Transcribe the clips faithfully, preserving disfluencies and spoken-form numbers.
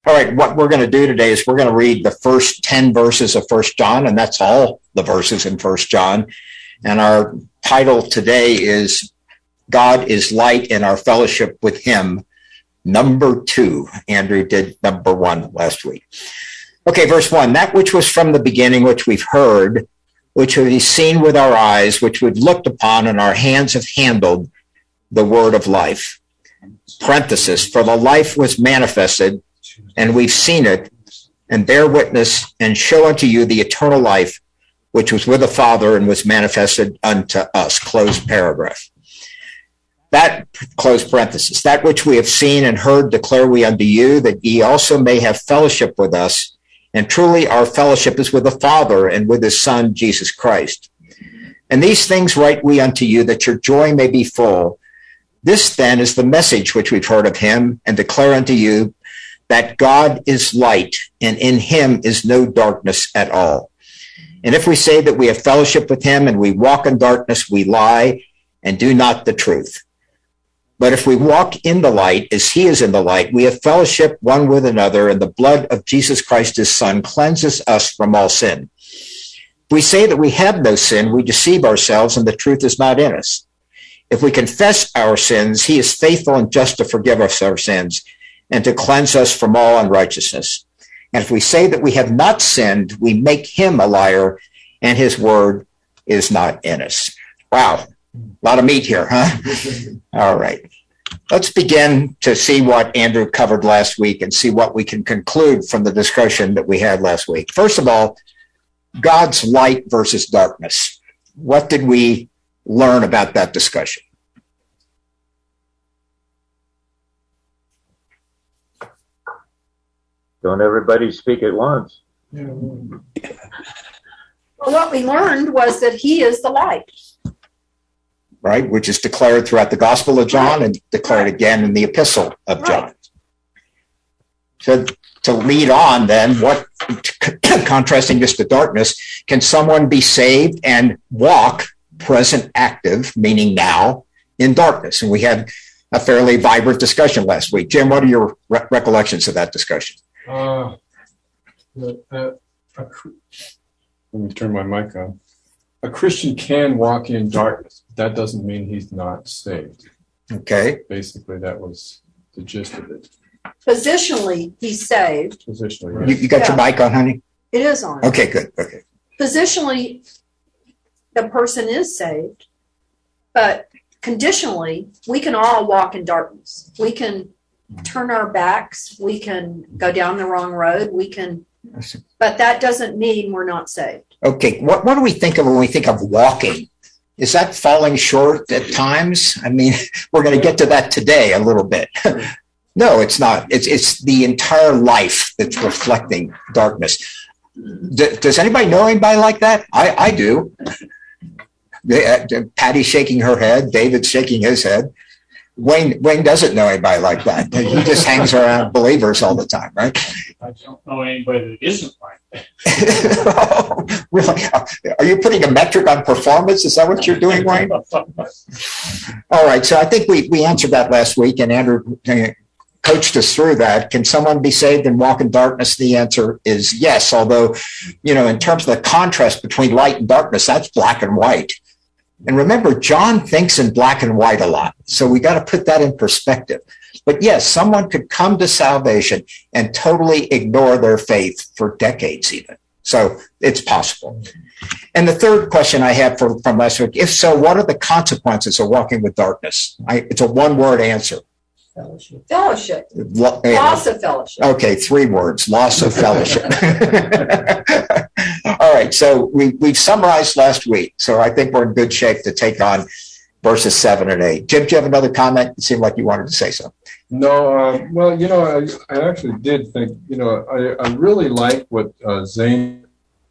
All right, what we're going to do today is we're going to read the first ten verses of First John, and that's all the verses in First John. And our title today is God is Light in Our Fellowship with Him, number two. Andrew did number one last week. Okay, verse one, that which was from the beginning, which we've heard, which we've seen with our eyes, which we've looked upon, and our hands have handled, the word of life. Parenthesis, for the life was manifested, and we've seen it, and bear witness, and show unto you the eternal life, which was with the Father and was manifested unto us. Close paragraph. That, close parenthesis, that which we have seen and heard declare we unto you, that ye also may have fellowship with us. And truly our fellowship is with the Father and with his Son, Jesus Christ. And these things write we unto you, that your joy may be full. This then is the message which we've heard of him, and declare unto you, that God is light, and in him is no darkness at all. And if we say that we have fellowship with him and we walk in darkness, we lie and do not the truth. But if we walk in the light as he is in the light, we have fellowship one with another, and the blood of Jesus Christ, his Son, cleanses us from all sin. If we say that we have no sin, we deceive ourselves, and the truth is not in us. If we confess our sins, he is faithful and just to forgive us our sins and to cleanse us from all unrighteousness. And if we say that we have not sinned, we make him a liar, and his word is not in us. Wow. A lot of meat here, huh? All right. Let's begin to see what Andrew covered last week and see what we can conclude from the discussion that we had last week. First of all, God's light versus darkness. What did we learn about that discussion? Don't everybody speak at once. Well, what we learned was that he is the light. Right, which is declared throughout the Gospel of John and declared again in the Epistle of John. Right. So to lead on then, what, contrasting this to darkness, can someone be saved and walk present active, meaning now, in darkness? And we had a fairly vibrant discussion last week. Jim, what are your re- recollections of that discussion? Uh, uh, uh, let me turn my mic on. A Christian can walk in darkness. That doesn't mean he's not saved. Okay. Basically, that was the gist of it. Positionally, he's saved. Positionally, right. You, you got yeah. your mic on, honey? It is on. Okay, good. Okay. Positionally, the person is saved, but conditionally, we can all walk in darkness. We can turn our backs. We can go down the wrong road. We can, but that doesn't mean we're not saved. Okay, what, what do we think of when we think of walking? Is that falling short at times? I mean, we're going to get to that today a little bit. No, it's not. It's it's the entire life that's reflecting darkness. D- does anybody know anybody like that? I, I do. Patty's shaking her head. David's shaking his head. Wayne Wayne doesn't know anybody like that. He just hangs around believers all the time, right? I don't know anybody that isn't like that. Oh, really? Are you putting a metric on performance? Is that what you're doing, Wayne? All right. So I think we, we answered that last week, and Andrew coached us through that. Can someone be saved and walk in darkness? The answer is yes. Although, you know, in terms of the contrast between light and darkness, that's black and white. And remember, John thinks in black and white a lot. So we got to put that in perspective. But yes, someone could come to salvation and totally ignore their faith for decades even. So it's possible. And the third question I have for, from last week, if so, what are the consequences of walking with darkness? I, it's a one-word answer. Fellowship. Fellowship. Lo- loss of fellowship. Okay, three words. Loss of fellowship. All right, so we, we've summarized last week, so I think we're in good shape to take on verses seven and eight. Jim, do you have another comment? It seemed like you wanted to say something. No, uh, well, you know, I, I actually did think, you know, I, I really like what uh, Zane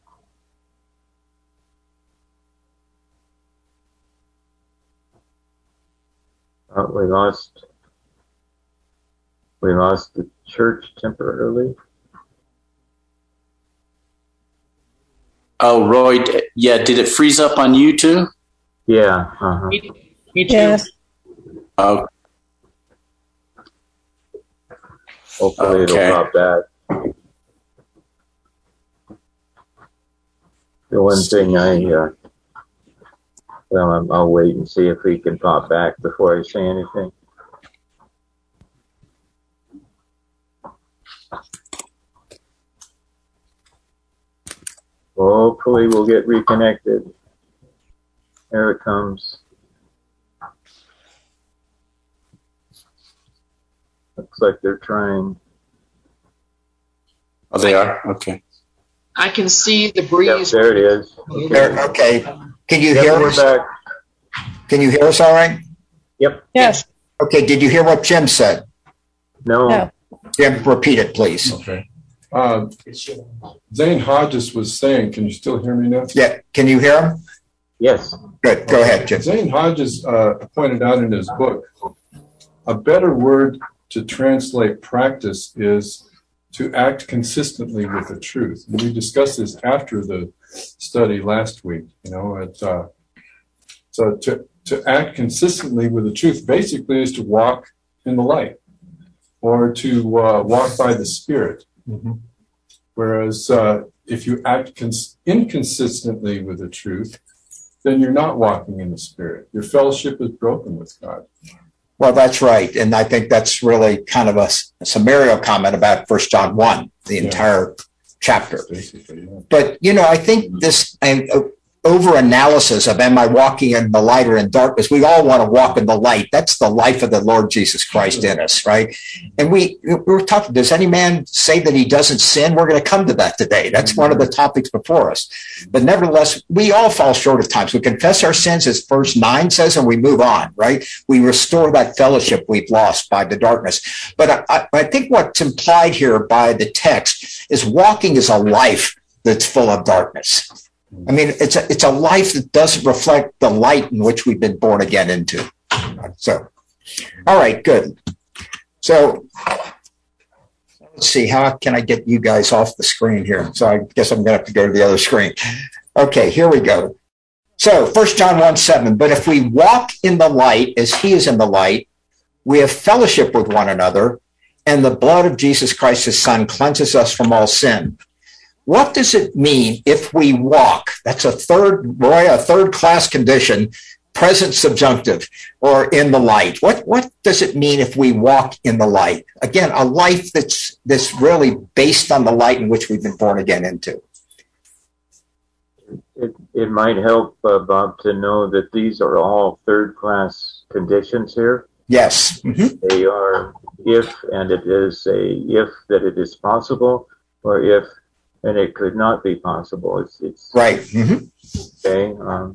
Uh, we lost. We lost the church temporarily. Oh, Roy, yeah, did it freeze up on you too? Yeah. Uh-huh. Me, me too. Yes. Oh. Hopefully Okay. it'll pop back. The one thing I, uh, well, I'm, I'll wait and see if he can pop back before I say anything. Hopefully we'll get reconnected. There it comes. Looks like they're trying. Oh, they are? Okay. I can see the Yep, breeze. there it is. There, okay. Can you Yep, hear we're us? back. Can you hear us all right? Yep. Yes. Okay. Did you hear what Jim said? No. No. Jim, repeat it, please. Okay. Uh, Zane Hodges was saying, can you still hear me now? Yeah. Can you hear him? Yes. Good. Go ahead, Jim. Zane Hodges uh, pointed out in his book, a better word to translate practice is to act consistently with the truth. And we discussed this after the study last week. You know, it, uh, so to to act consistently with the truth basically is to walk in the light, or to uh, walk by the Spirit. Mm-hmm. Whereas uh, if you act cons- inconsistently with the truth, then you're not walking in the Spirit. Your fellowship is broken with God. Well, that's right. And I think that's really kind of a, a summarial comment about First John one, the Yeah. entire chapter. Basically, yeah. But, you know, I think this uh, over-analysis of am I walking in the light or in darkness, we all want to walk in the light. That's the life of the Lord Jesus Christ in us, right? And we, we're talking, does any man say that he doesn't sin? We're going to come to that today. That's one of the topics before us. But nevertheless, we all fall short of times. We confess our sins, as verse nine says, and we move on, right? We restore that fellowship we've lost by the darkness. But I, I think what's implied here by the text is walking is a life that's full of darkness. I mean, it's a, it's a life that doesn't reflect the light in which we've been born again into. So, all right, good. So, let's see, how can I get you guys off the screen here? So I guess I'm going to have to go to the other screen. Okay, here we go. So, First John one seven, but if we walk in the light as he is in the light, we have fellowship with one another, and the blood of Jesus Christ, his son, cleanses us from all sin. What does it mean if we walk? That's a third, Roy, a third class condition, present subjunctive, or in the light. What what does it mean if we walk in the light? Again, a life that's that's really based on the light in which we've been born again into. It, it might help, uh, Bob, to know that these are all third-class conditions here. Yes. Mm-hmm. They are if, and it is a if that it is possible, or if and it could not be possible. It's, it's right. Mm-hmm. Okay. Um,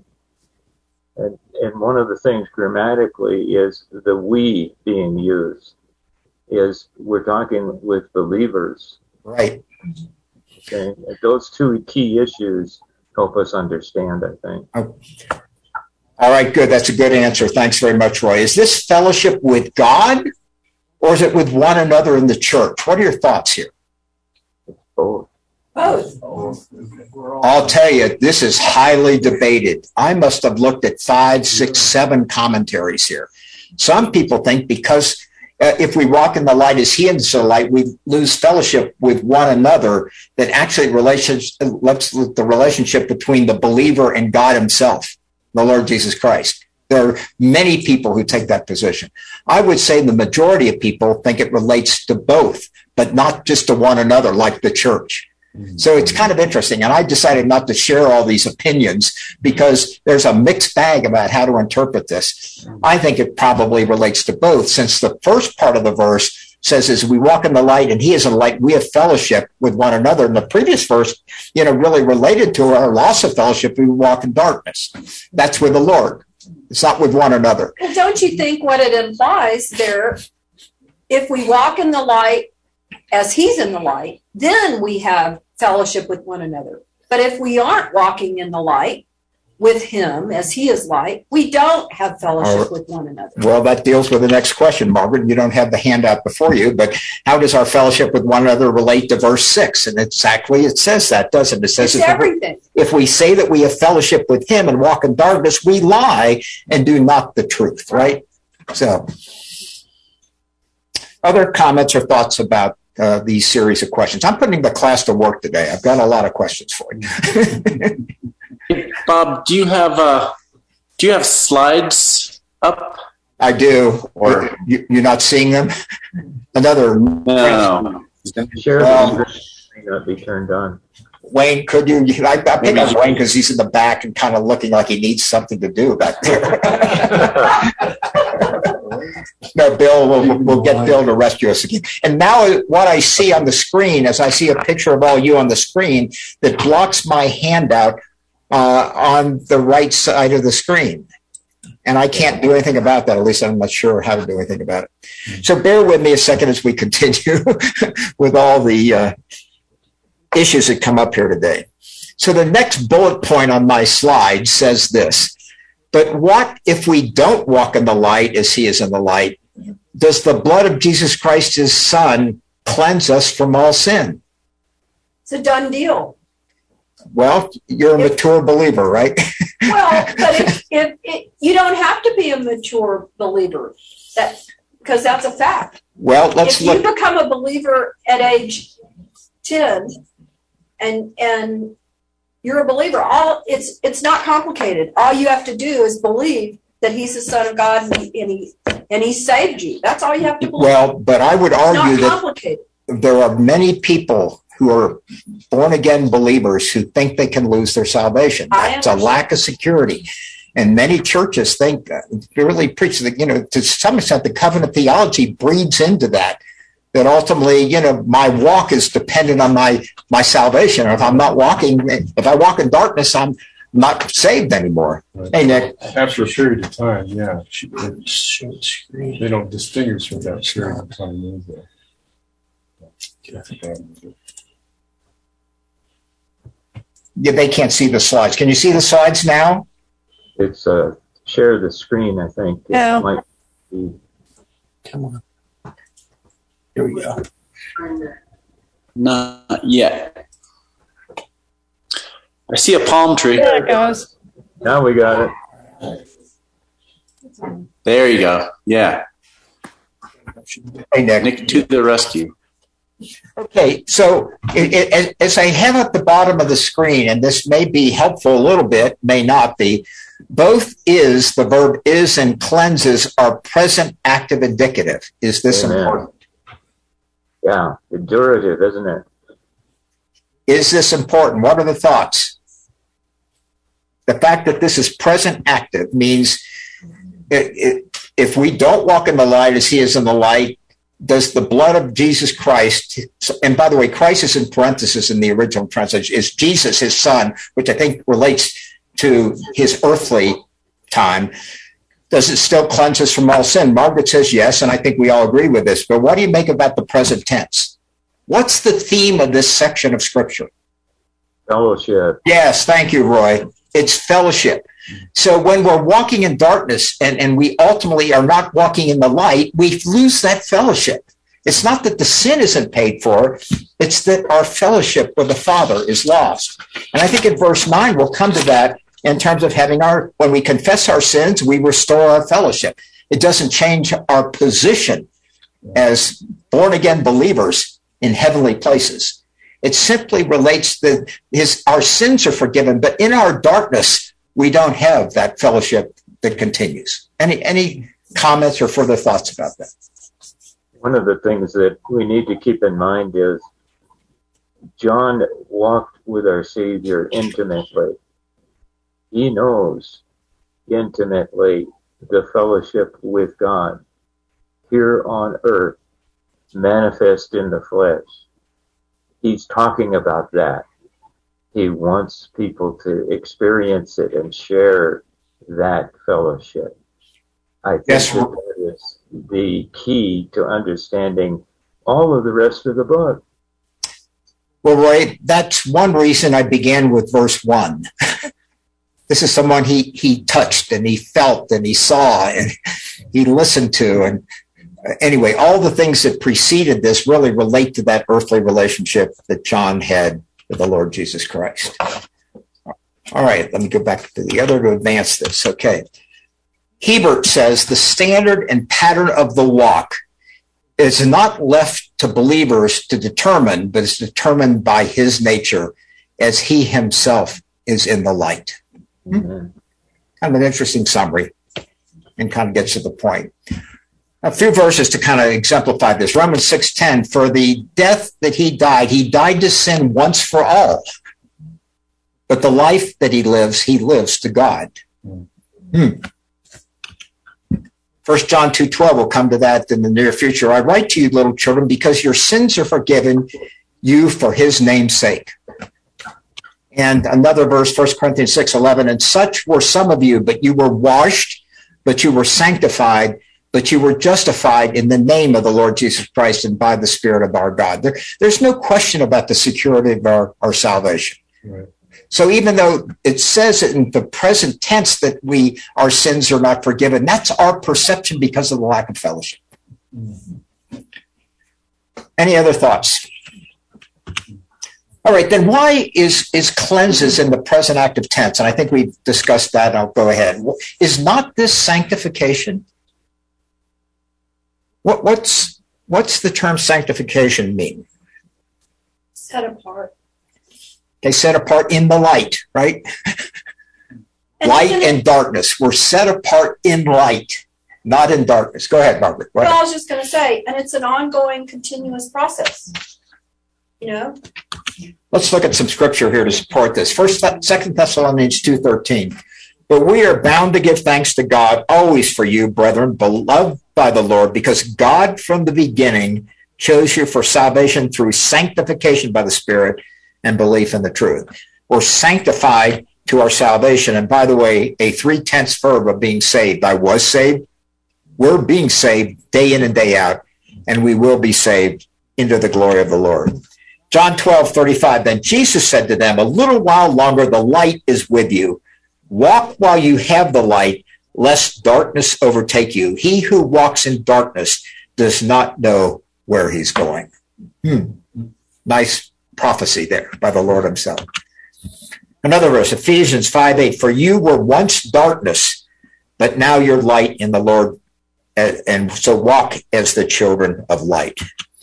and, and one of the things grammatically is the we being used is we're talking with believers. Right. Okay. And those two key issues help us understand, I think. Oh. All right, good. That's a good answer. Thanks very much, Roy. Is this fellowship with God, or is it with one another in the church? What are your thoughts here? Both. Both. I'll tell you, this is highly debated. I must have looked at five, six, seven commentaries here. Some people think because uh, if we walk in the light as he is in the light, we lose fellowship with one another, that actually relations, let's the relationship between the believer and God himself, the Lord Jesus Christ. There are many people who take that position. I would say the majority of people think it relates to both, but not just to one another like the church. So it's kind of interesting. And I decided not to share all these opinions because there's a mixed bag about how to interpret this. I think it probably relates to both, since the first part of the verse says, as we walk in the light and he is in the light, we have fellowship with one another. And the previous verse, you know, really related to our loss of fellowship, we walk in darkness. That's with the Lord. It's not with one another. Well, don't you think what it implies there, if we walk in the light as he's in the light, then we have fellowship with one another. But if we aren't walking in the light with him as he is light, we don't have fellowship with one another. Well, that deals with the next question, Margaret. You don't have the handout before you, but how does our fellowship with one another relate to verse six? And exactly it says that, doesn't it? It says it's everything. If we say that we have fellowship with him and walk in darkness, we lie and do not the truth, right? So, Other comments or thoughts about uh, these series of questions? I'm putting the class to work today. I've got a lot of questions for you. Bob, do you have uh, do you have slides up? I do. Or you, you're not seeing them? Another. No. Share Well, the may not be turned on. Wayne, could you? I, I pick on Wayne because he's in the back and kind of looking like he needs something to do back there. No, Bill, we'll, we'll get Bill to rescue us again. And now what I see on the screen is I see a picture of all you on the screen that blocks my handout uh, on the right side of the screen. And I can't do anything about that. At least I'm not sure how to do anything about it. So bear with me a second as we continue with all the uh, issues that come up here today. So the next bullet point on my slide says this: but what if we don't walk in the light as he is in the light? Does the blood of Jesus Christ, his son, cleanse us from all sin? It's a done deal. Well, you're a mature believer, right? Well, but if, if, if you don't have to be a mature believer, that because that's a fact. Well, let's if look. you become a believer at age ten, and and you're a believer, all it's it's not complicated. All you have to do is believe that he's the Son of God and he and he, and he saved you. That's all you have to believe. Well, but I would argue it's not that complicated. there are many people who are born again believers who think they can lose their salvation. That's a lack of security. And many churches think, uh, really preach that, you know, to some extent, the covenant theology breeds into that, that ultimately, you know, my walk is dependent on my, my salvation. If I'm not walking, if I walk in darkness, I'm not saved anymore. Right. Hey, Nick. After a period of time, yeah. They, they don't distinguish what that period of time is. There. Yeah, they can't see the slides. Can you see the slides now? It's uh, share the screen, I think. It Yeah. might be. Come on. Here we go. Not yet. I see a palm tree. There it goes. Now we got it. There you go. Yeah. Hey, Nick. Nick to the rescue. Okay, so it, it, as I have at the bottom of the screen, and this may be helpful a little bit, may not be, both is, the verb is and cleanses are present active indicative. Is this Amen. important? Yeah, durative, isn't it? Is this important? What are the thoughts? The fact that this is present active means it, it, if we don't walk in the light as he is in the light, does the blood of Jesus Christ, and by the way, Christ is in parentheses in the original translation, is Jesus, his son, which I think relates to his earthly time, does it still cleanse us from all sin? Margaret says yes, and I think we all agree with this, but what do you make about the present tense? What's the theme of this section of Scripture? Fellowship. Yes, thank you, Roy. It's fellowship. So when we're walking in darkness and, and we ultimately are not walking in the light, we lose that fellowship. It's not that the sin isn't paid for, it's that our fellowship with the Father is lost. And I think in verse nine, we'll come to that in terms of having our, when we confess our sins, we restore our fellowship. It doesn't change our position as born-again believers in heavenly places. It simply relates that his, our sins are forgiven, but in our darkness, we don't have that fellowship that continues. Any any comments or further thoughts about that? One of the things that we need to keep in mind is John walked with our Savior intimately. He knows intimately the fellowship with God here on earth, manifest in the flesh. He's talking about that. He wants people to experience it and share that fellowship. I think Yes. that, that is the key to understanding all of the rest of the book. Well, Roy, that's one reason I began with verse one. This is someone he, he touched and he felt and he saw and he listened to. And anyway, all the things that preceded this really relate to that earthly relationship that John had with the Lord Jesus Christ. All right, let me go back to the other to advance this. Okay. Hebert says the standard and pattern of the walk It's not left to believers to determine, but it's determined by his nature as he himself is in the light. Mm-hmm. Kind of an interesting summary and kind of gets to the point. A few verses to kind of exemplify this. Romans six ten, for the death that he died, he died to sin once for all. But the life that he lives, he lives to God. Hmm. First John two twelve will come to that in the near future. I write to you, little children, because your sins are forgiven you for his name's sake. And another verse, First Corinthians six eleven, and such were some of you, but you were washed, but you were sanctified, but you were justified in the name of the Lord Jesus Christ and by the Spirit of our God. There, there's no question about the security of our, our salvation. Right. So even though it says in the present tense that we our sins are not forgiven, that's our perception because of the lack of fellowship. Mm-hmm. Any other thoughts? All right, then why is, is cleanses in the present active tense? And I think we've discussed that. I'll go ahead. Is not this sanctification? What, what's, what's the term sanctification mean? Set apart. They set apart in the light, right? And light and it, darkness. We're set apart in light, not in darkness. Go ahead, Margaret. Well, I was just going to say, and it's an ongoing, continuous process. You know? Let's look at some scripture here to support this. First, Second Thessalonians two thirteen. But we are bound to give thanks to God always for you, brethren, beloved by the Lord, because God from the beginning chose you for salvation through sanctification by the Spirit and belief in the truth. We're sanctified to our salvation. And by the way, a three-tenths verb of being saved. I was saved. We're being saved day in and day out, and we will be saved into the glory of the Lord. John twelve thirty-five, then Jesus said to them, a little while longer the light is with you. Walk while you have the light, lest darkness overtake you. He who walks in darkness does not know where he's going. Hmm. Nice prophecy there by the Lord himself. Another verse, Ephesians five eight, for you were once darkness, but now you're light in the Lord, and so walk as the children of light.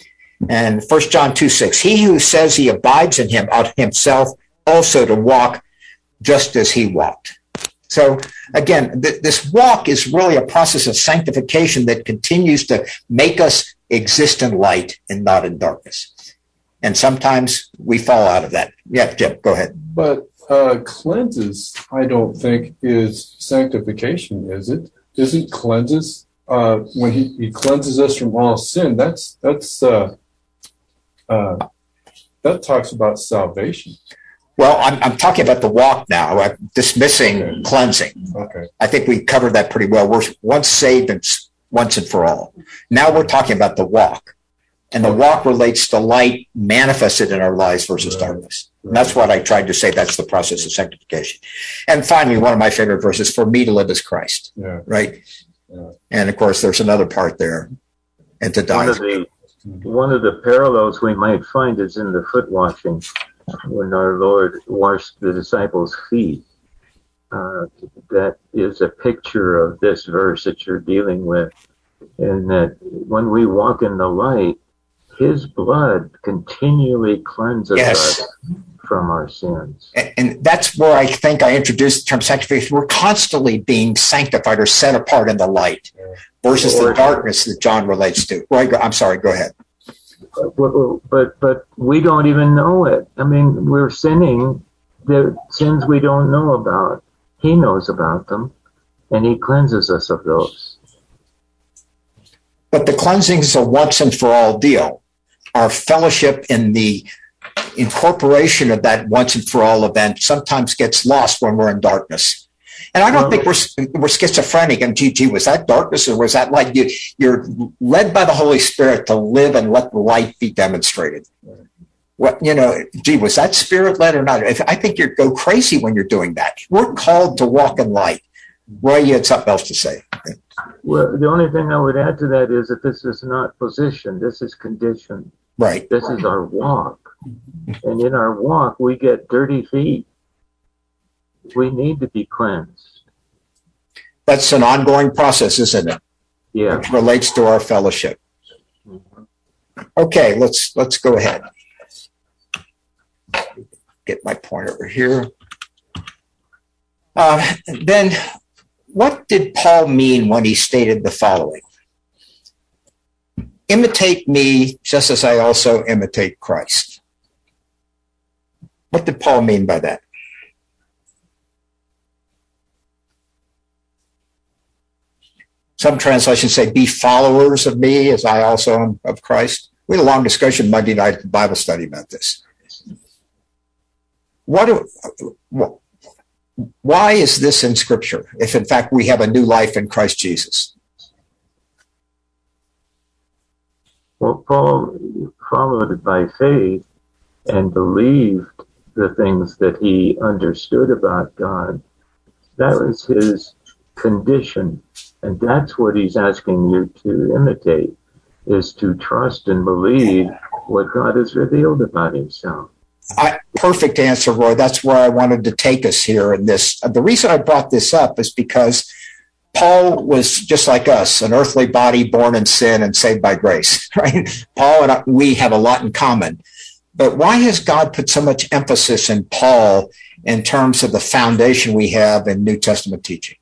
And First John two six, he who says he abides in him ought himself also to walk just as he walked. So again, th- this walk is really a process of sanctification that continues to make us exist in light and not in darkness. And sometimes we fall out of that. Yeah, Jim, go ahead. But uh, cleanses, I don't think, is sanctification, is it? Isn't cleanses uh, when he, he cleanses us from all sin? That's that's uh, uh, that talks about salvation. Well, I'm, I'm talking about the walk now. I'm dismissing okay. cleansing. Okay. I think we covered that pretty well. We're once saved and once and for all. Now we're talking about the walk. And the walk relates to light manifested in our lives versus right. darkness. Right. And that's what I tried to say. That's the process of sanctification. And finally, one of my favorite verses, for me to live is Christ. Yeah. Right? Yeah. And, of course, there's another part there. And to die. One of, the, one of the parallels we might find is in the foot washing, when our Lord washed the disciples' feet. Uh, that is a picture of this verse that you're dealing with. And that when we walk in the light, his blood continually cleanses yes. us from our sins. And, and that's where I think I introduced the term sanctification. We're constantly being sanctified or set apart in the light versus or, the darkness that John relates to. Well, I'm sorry, go ahead. But, but, but we don't even know it. I mean, we're sinning the sins we don't know about. He knows about them, and he cleanses us of those. But the cleansing is a once and for all deal. Our fellowship in the incorporation of that once and for all event sometimes gets lost when we're in darkness. And I don't well, think we're we're schizophrenic. And gee, gee, was that darkness or was that light? You, you're led by the Holy Spirit to live and let the light be demonstrated. What you know, gee, was that spirit led or not? I think you go crazy when you're doing that. We're called to walk in light. Roy, you had something else to say. Well, the only thing I would add to that is that this is not position. This is condition. Right. This is our walk. And in our walk, we get dirty feet. We need to be cleansed. That's an ongoing process, isn't it? Yeah. Which relates to our fellowship. Okay, let's let's go ahead. Get my pointer here. Uh, then, what did Paul mean when he stated the following? Imitate me just as I also imitate Christ. What did Paul mean by that? Some translations say, be followers of me as I also am of Christ. We had a long discussion Monday night Bible study about this. What do, why is this in Scripture if, in fact, we have a new life in Christ Jesus? Well, Paul followed it by faith and believed the things that he understood about God. That was his condition. And that's what he's asking you to imitate, is to trust and believe what God has revealed about himself. I, perfect answer, Roy. That's where I wanted to take us here in this. The reason I brought this up is because Paul was just like us, an earthly body born in sin and saved by grace, right? Paul and I, we have a lot in common. But why has God put so much emphasis in Paul in terms of the foundation we have in New Testament teaching?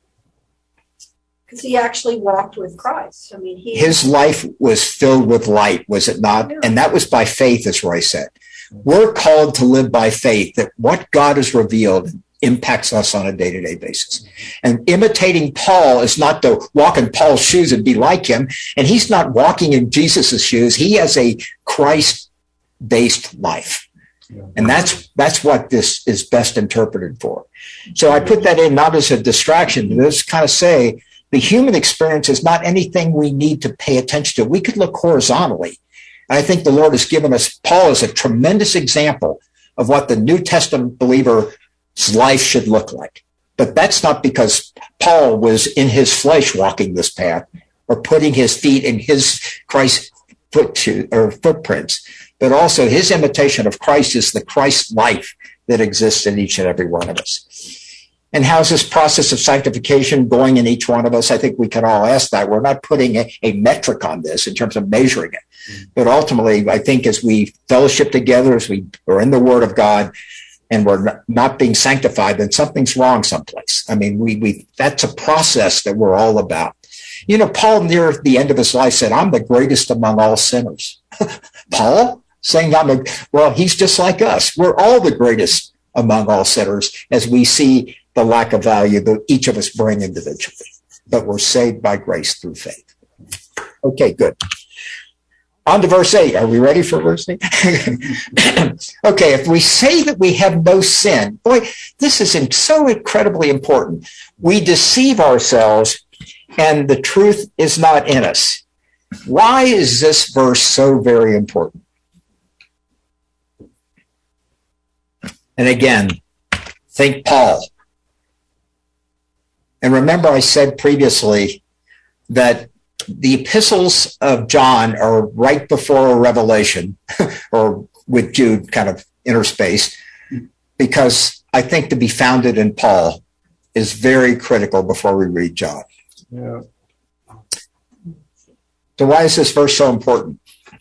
Because he actually walked with Christ. I mean, he his life was filled with light, was it not? Yeah. And that was by faith, as Roy said. We're called to live by faith, that what God has revealed impacts us on a day-to-day basis. And imitating Paul is not to walk in Paul's shoes and be like him. And he's not walking in Jesus's shoes. He has a Christ-based life. And that's that's what this is best interpreted for. So I put that in not as a distraction, but just kind of say the human experience is not anything we need to pay attention to. We could look horizontally. And I think the Lord has given us Paul as a tremendous example of what the New Testament believer's life should look like. But that's not because Paul was in his flesh walking this path or putting his feet in his Christ foot shoe, or footprints, but also his imitation of Christ is the Christ life that exists in each and every one of us. And how's this process of sanctification going in each one of us? I think we can all ask that. We're not putting a, a metric on this in terms of measuring it. But ultimately, I think as we fellowship together, as we are in the Word of God, and we're not being sanctified, then something's wrong someplace. I mean, we we that's a process that we're all about. You know, Paul, near the end of his life, said, I'm the greatest among all sinners. Paul saying, I'm a, well, he's just like us. We're all the greatest among all sinners as we see the lack of value that each of us bring individually. But we're saved by grace through faith. Okay, good. On to verse eight. Are we ready for verse eight? Okay, if we say that we have no sin, boy, this is so incredibly important. We deceive ourselves and the truth is not in us. Why is this verse so very important? And again, think Paul. And remember, I said previously that the epistles of John are right before Revelation, or with Jude kind of interspaced, because I think to be founded in Paul is very critical before we read John. Yeah. So why is this verse so important?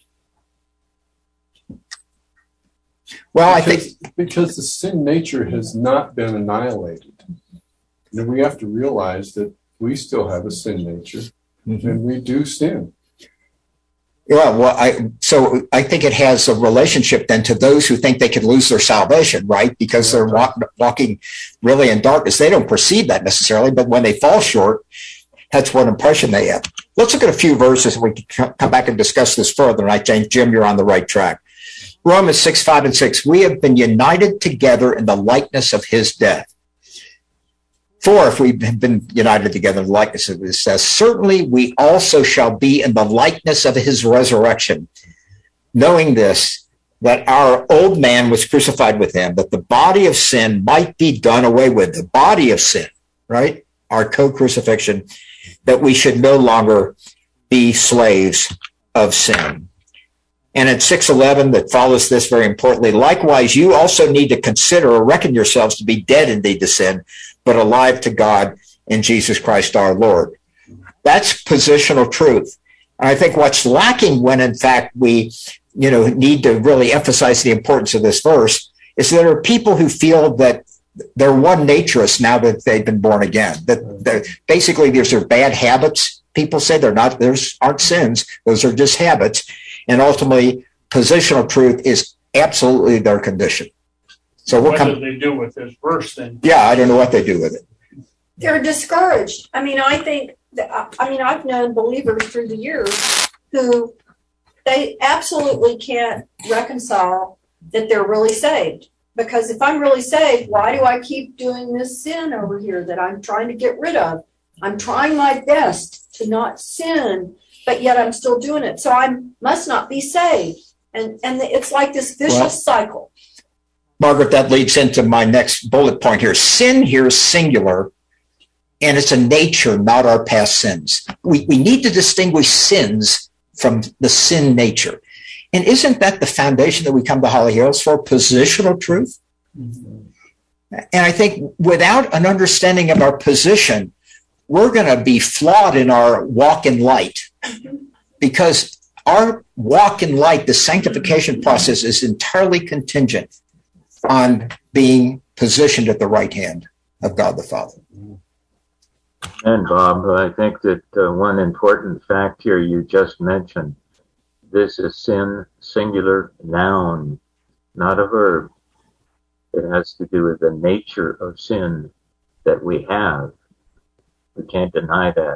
Well, because, I think because the sin nature has not been annihilated. And we have to realize that we still have a sin nature, mm-hmm. and we do sin. Yeah, well, I so I think it has a relationship then to those who think they could lose their salvation, right? Because they're walk, walking really in darkness. They don't perceive that necessarily, but when they fall short, that's what impression they have. Let's look at a few verses and we can come back and discuss this further. And I think, Jim, you're on the right track. Romans six, five, and six. We have been united together in the likeness of his death. For if we've been united together in the likeness of his death, certainly we also shall be in the likeness of his resurrection. Knowing this, that our old man was crucified with him, that the body of sin might be done away with. The body of sin, right? Our co-crucifixion, that we should no longer be slaves of sin. And at six eleven, that follows this very importantly, likewise, you also need to consider or reckon yourselves to be dead indeed to sin, but alive to God in Jesus Christ our Lord. That's positional truth. And I think what's lacking when, in fact, we, you know, need to really emphasize the importance of this verse is that there are people who feel that they're one naturist now that they've been born again. That basically these are bad habits. People say they're not, those aren't sins. Those are just habits. And ultimately, positional truth is absolutely their condition. So we'll what come, do they do with this verse then? Yeah, I don't know what they do with it. They're discouraged. I mean, I think that, I mean, I've known believers through the years who they absolutely can't reconcile that they're really saved. Because if I'm really saved, why do I keep doing this sin over here that I'm trying to get rid of? I'm trying my best to not sin, but yet I'm still doing it. So I must not be saved. And and it's like this vicious well, cycle. Margaret, that leads into my next bullet point here. Sin here is singular, and it's a nature, not our past sins. We, we need to distinguish sins from the sin nature. And isn't that the foundation that we come to Holly Hills for, positional truth? Mm-hmm. And I think without an understanding of our position, we're going to be flawed in our walk in light, because our walk in light, the sanctification process, is entirely contingent on being positioned at the right hand of God the Father. And Bob, I think that uh, one important fact here you just mentioned, this is sin, singular, noun, not a verb. It has to do with the nature of sin that we have. We can't deny that.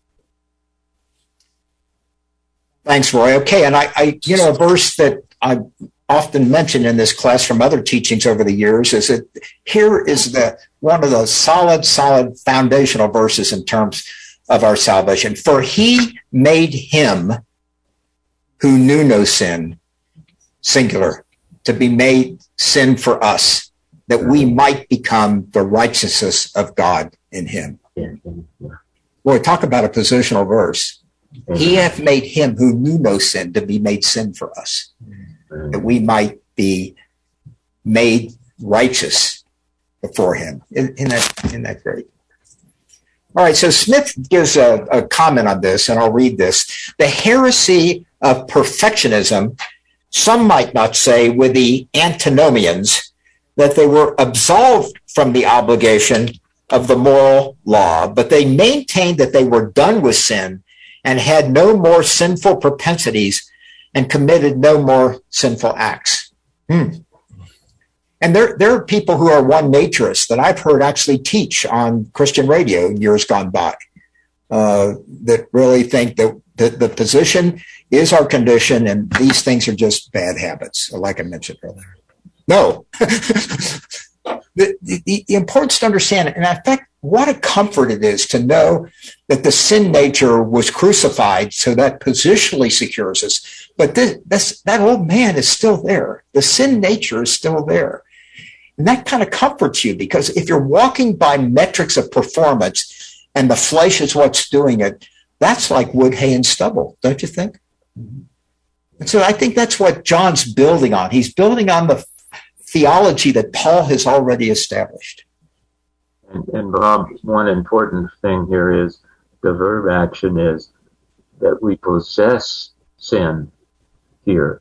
Thanks, Roy. Okay, and I, I, you know, a verse that I often mention in this class from other teachings over the years is that here is the one of the solid, solid foundational verses in terms of our salvation. For he made him who knew no sin, singular, to be made sin for us, that we might become the righteousness of God in him. Boy, talk about a positional verse. He hath made him who knew no sin to be made sin for us, that we might be made righteous before him. Isn't that, isn't that great? All right, so Smith gives a, a comment on this, and I'll read this. The heresy of perfectionism, some might not say with the antinomians, that they were absolved from the obligation of the moral law, but they maintained that they were done with sin and had no more sinful propensities and committed no more sinful acts. Hmm. And there, there are people who are one naturists that I've heard actually teach on Christian radio in years gone by, uh, that really think that the, the position is our condition and these things are just bad habits, like I mentioned earlier. No. the, the, the importance to understand, and in fact, what a comfort it is to know that the sin nature was crucified so that positionally secures us. But this, this, that old man is still there. The sin nature is still there. And that kind of comforts you, because if you're walking by metrics of performance and the flesh is what's doing it, that's like wood, hay, and stubble, don't you think? And so I think that's what John's building on. He's building on the theology that Paul has already established. And, and Bob, one important thing here is the verb action is that we possess sin here.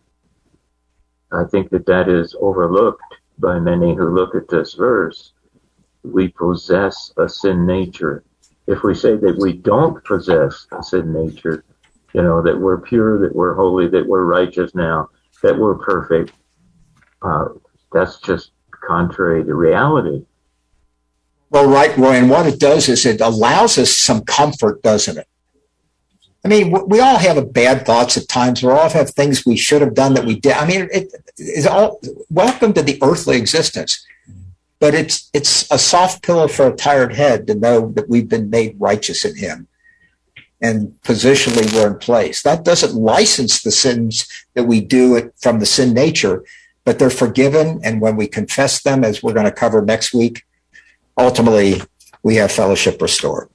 I think that that is overlooked by many who look at this verse. We possess a sin nature. If we say that we don't possess a sin nature, you know, that we're pure, that we're holy, that we're righteous now, that we're perfect, uh, that's just contrary to reality. Well, right, Roy, and what it does is it allows us some comfort, doesn't it? I mean, we all have bad thoughts at times. We all have things we should have done that we did. I mean, it is all welcome to the earthly existence, but it's it's a soft pillow for a tired head to know that we've been made righteous in him, and positionally we're in place. That doesn't license the sins that we do from the sin nature, but they're forgiven, and when we confess them, as we're going to cover next week, ultimately we have fellowship restored.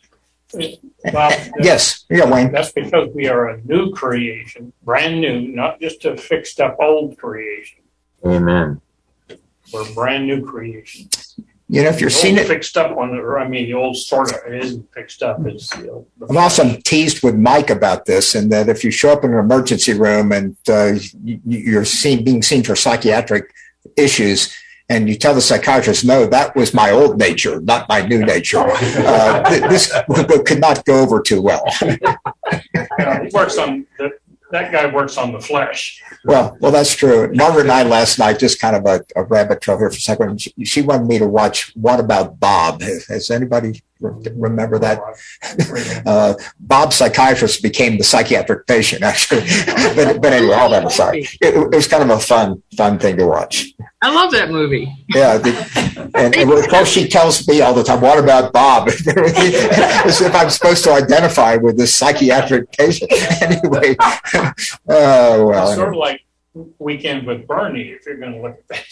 Bob, yes, yeah, Wayne. That's because we are a new creation, brand new, not just a fixed up old creation. Amen. We're a brand new creation. You know, if you're The seeing old it, fixed up one, or I mean, the old sort of, it isn't fixed up. It's, you know, the I'm also teased with Mike about this, and that if you show up in an emergency room and uh, you, you're seen, being seen for psychiatric issues, and you tell the psychiatrist, no, that was my old nature, not my new nature, uh, th- this could not go over too well. Yeah, he works on the, that guy works on the flesh. Well, well, that's true. Margaret and I last night, just kind of a, a rabbit trail here for a second. She, she wanted me to watch What About Bob? Has, has anybody re- remember that? Uh, Bob's psychiatrist became the psychiatric patient, actually. but, but anyway, all that aside, it, it was kind of a fun, fun thing to watch. I love that movie. Yeah, the, and, and of course she tells me all the time, "What about Bob?" As if I'm supposed to identify with this psychiatric patient. Anyway, oh well. It's sort of like Weekend with Bernie, if you're going to look at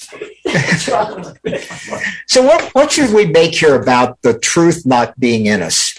that. So, what what should we make here about the truth not being in us?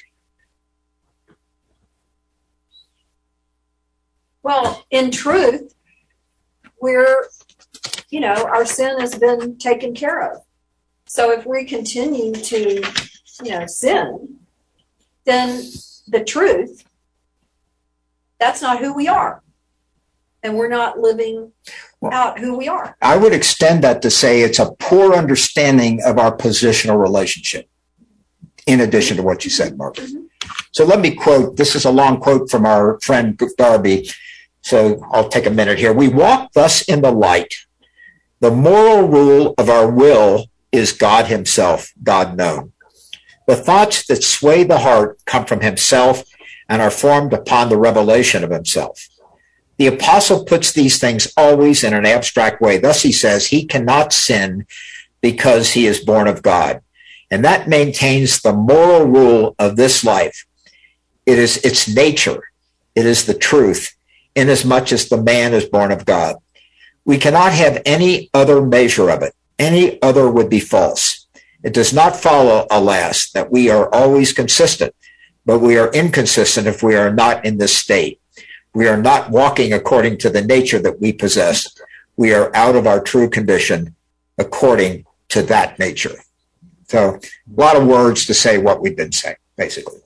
Well, in truth, we're, you know, our sin has been taken care of. So if we continue to, you know, sin, then the truth, that's not who we are. And we're not living Well, out who we are. I would extend that to say it's a poor understanding of our positional relationship, in addition to what you said, Margaret. Mm-hmm. So let me quote, this is a long quote from our friend Darby, so I'll take a minute here. We walk thus in the light. The moral rule of our will is God himself, God known. The thoughts that sway the heart come from himself and are formed upon the revelation of himself. The apostle puts these things always in an abstract way. Thus he says he cannot sin because he is born of God. And that maintains the moral rule of this life. It is its nature. It is the truth, inasmuch as the man is born of God. We cannot have any other measure of it. Any other would be false. It does not follow, alas, that we are always consistent, but we are inconsistent if we are not in this state. We are not walking according to the nature that we possess. We are out of our true condition according to that nature. So a lot of words to say what we've been saying, basically.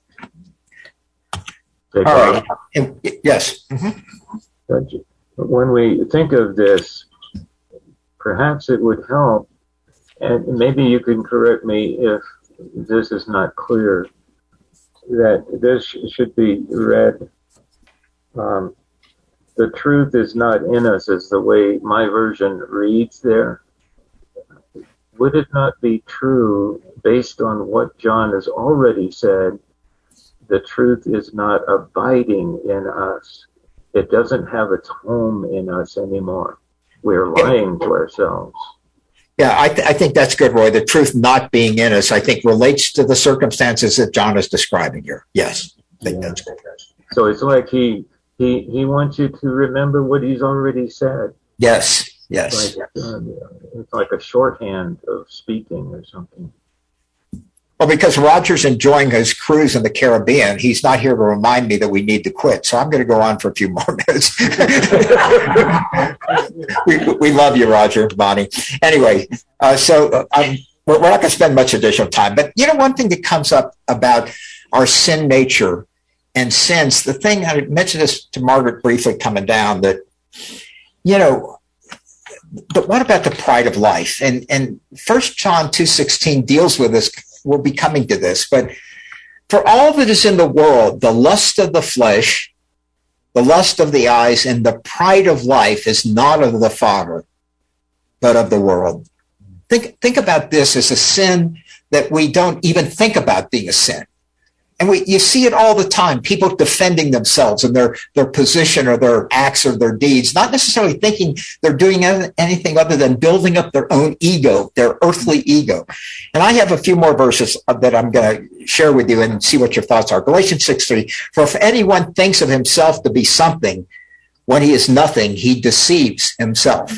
Okay, All right. And- yes. But when we think of this, perhaps it would help, and maybe you can correct me if this is not clear, that this should be read, um, the truth is not in us, is the way my version reads there. Would it not be true, based on what John has already said, the truth is not abiding in us? It doesn't have its home in us anymore. We're lying to ourselves. Yeah, I, th- I think that's good, Roy. The truth not being in us, I think, relates to the circumstances that John is describing here. Yes, I think Yeah. that's good. So it's like he he he wants you to remember what he's already said. Yes, yes. Like, uh, it's like a shorthand of speaking or something. Well, because Roger's enjoying his cruise in the Caribbean, he's not here to remind me that we need to quit. So I'm going to go on for a few more minutes. we, we love you, Roger, Bonnie. Anyway, uh, so uh, I'm, we're, we're not going to spend much additional time. But, you know, one thing that comes up about our sin nature and sins, the thing, I mentioned this to Margaret briefly coming down, that, you know, but what about the pride of life? And and First John two sixteen deals with this. We'll be coming to this, but for all that is in the world, the lust of the flesh, the lust of the eyes, and the pride of life is not of the Father, but of the world. Think think about this as a sin that we don't even think about being a sin. And we, you see it all the time, people defending themselves and their, their position or their acts or their deeds, not necessarily thinking they're doing anything other than building up their own ego, their earthly ego. And I have a few more verses that I'm going to share with you and see what your thoughts are. Galatians six three, for if anyone thinks of himself to be something, when he is nothing, he deceives himself.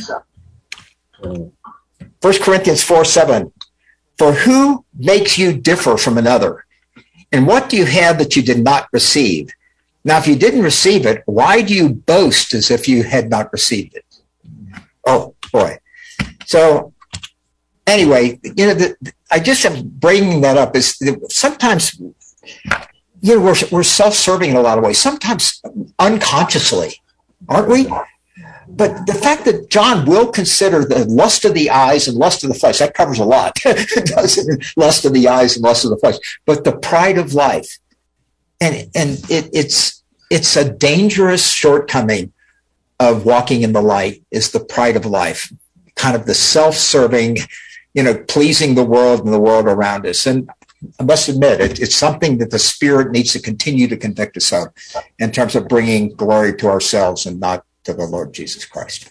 First Corinthians four seven, for who makes you differ from another? And what do you have that you did not receive? Now, if you didn't receive it, why do you boast as if you had not received it? Oh, boy. So anyway, you know, the, I just am bringing that up is that sometimes, you know, we're, we're self-serving in a lot of ways, sometimes unconsciously, aren't we? But the fact that John will consider the lust of the eyes and lust of the flesh, that covers a lot. It doesn't, lust of the eyes and lust of the flesh, but the pride of life. And, and it, it's, it's a dangerous shortcoming of walking in the light is the pride of life, kind of the self-serving, you know, pleasing the world and the world around us. And I must admit, it, it's something that the Spirit needs to continue to convict us of in terms of bringing glory to ourselves and not to the Lord Jesus Christ.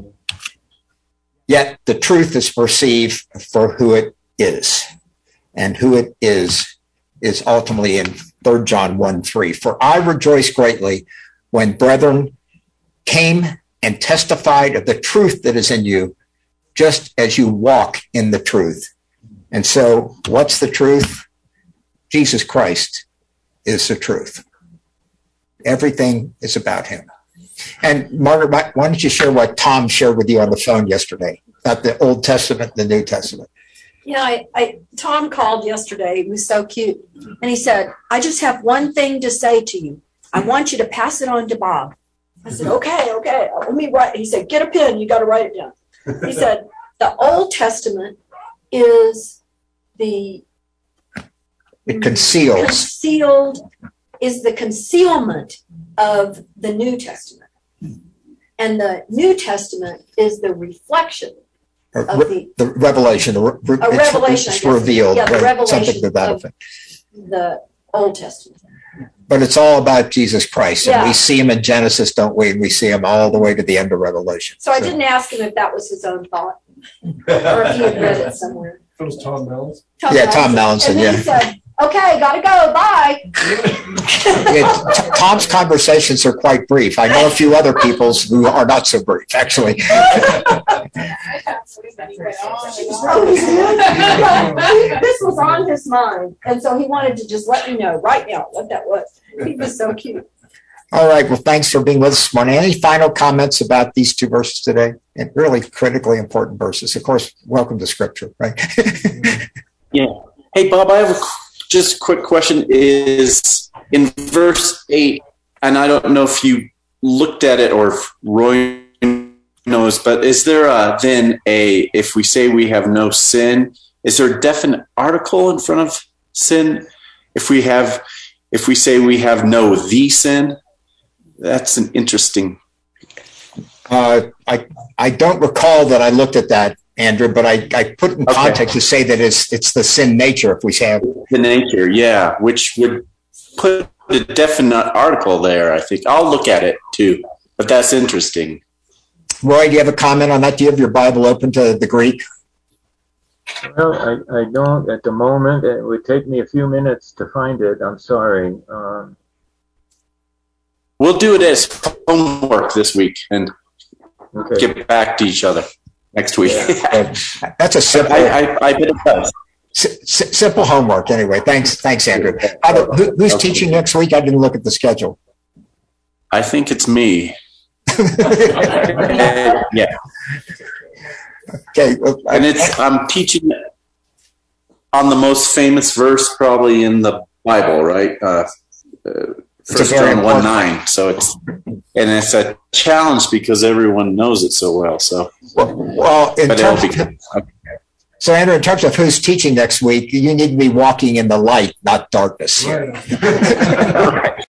Yet the truth is perceived for who it is, and who it is is ultimately in Third John one three. For I rejoice greatly when brethren came and testified of the truth that is in you, just as you walk in the truth. And so what's the truth? Jesus Christ is the truth. Everything is about him. And Margaret, why don't you share what Tom shared with you on the phone yesterday about the Old Testament and the New Testament? Yeah, I, I Tom called yesterday. He was so cute. And he said, I just have one thing to say to you. I want you to pass it on to Bob. I said, okay, okay. Let me write. He said, get a pen. You got to write it down. He said, the Old Testament is the It conceals. Concealed is the concealment of the New Testament. And the New Testament is the reflection of the, the revelation. The re, a it's, revelation. It's revealed. Yeah, the right? revelation Something to that of effect. the Old Testament. But it's all about Jesus Christ. And Yeah. we see him in Genesis, don't we? And we see him all the way to the end of Revelation. So I didn't ask him if that was his own thought or if he had read it somewhere. It was Tom Mellis. Tom Yeah, Tom Mallinson, And then yeah. he said, okay, gotta go, bye. It, t- Tom's conversations are quite brief. I know a few other people's who are not so brief, actually. This was on his mind. And so he wanted to just let me know right now what that was. He was so cute. All right. Well, thanks for being with us this morning. Any final comments about these two verses today? And really critically important verses. Of course, welcome to Scripture, right? Yeah. Hey, Bob, I have a just a quick question. Is in verse eight, and I don't know if you looked at it or if Roy knows, but is there a, then a, if we say we have no sin, is there a definite article in front of sin? If we have, if we say we have no the sin, that's an interesting. Uh, I I don't recall that I looked at that, Andrew, but I, I put in Okay. context to say that it's it's the sin nature if we say The nature, yeah, which would put a definite article there, I think. I'll look at it too, but that's interesting. Roy, do you have a comment on that? Do you have your Bible open to the Greek? Well, I, I don't at the moment. It would take me a few minutes to find it. I'm sorry. Um, We'll do it as homework this week and okay. get back to each other next week. That's a simple, I, I, I bet it does. s- s- simple homework. Anyway, thanks, thanks, Andrew. Uh, who, who's Okay. teaching next week? I didn't look at the schedule. I think it's me. Yeah, Okay, well, and it's I'm teaching on the most famous verse probably in the Bible, right? Uh, uh, It's a First very John one important- nine. So it's and it's a challenge because everyone knows it so well. So, well, well, in but it'll terms be of, so Andrew, in terms of who's teaching next week, you need to be walking in the light, not darkness. Right.